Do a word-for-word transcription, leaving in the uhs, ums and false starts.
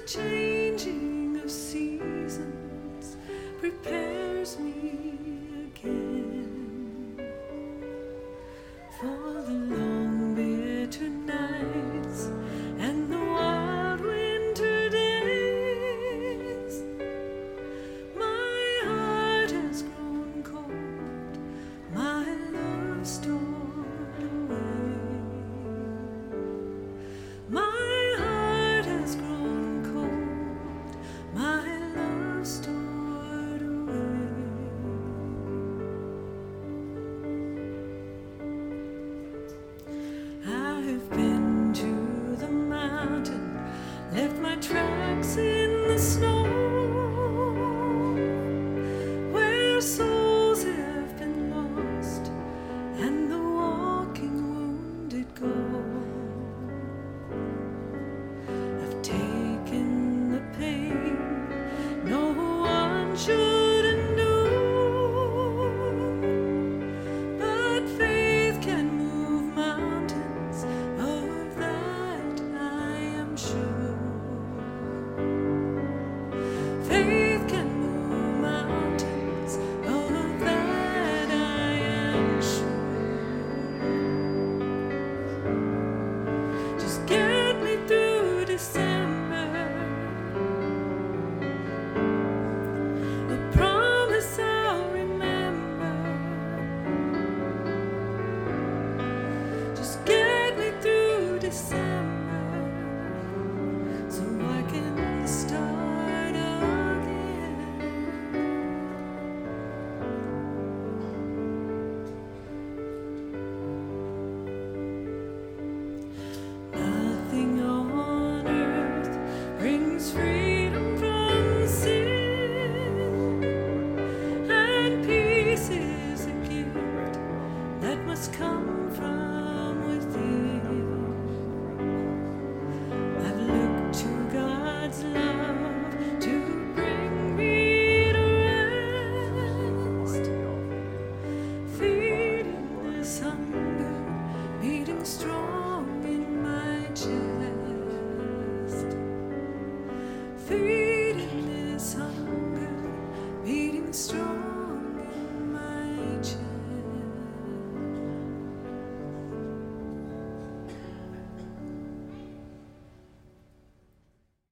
changing of seasons prepares me again for the long bitter nights and the wild winter days. My heart has grown cold, my love stored away. My heart has grown cold, my love stored away. I've been to the mountain, left my tracks in the snow, where souls have been lost and the walking wounded go. I've taken the pain no one should endure, but faith can move mountains, of that I am sure. Faith can move mountains, of that I am sure. Just get me through December, the promise I'll remember. Just get me through December, so I can start again. Nothing on earth brings freedom from sin, and peace is a gift that must come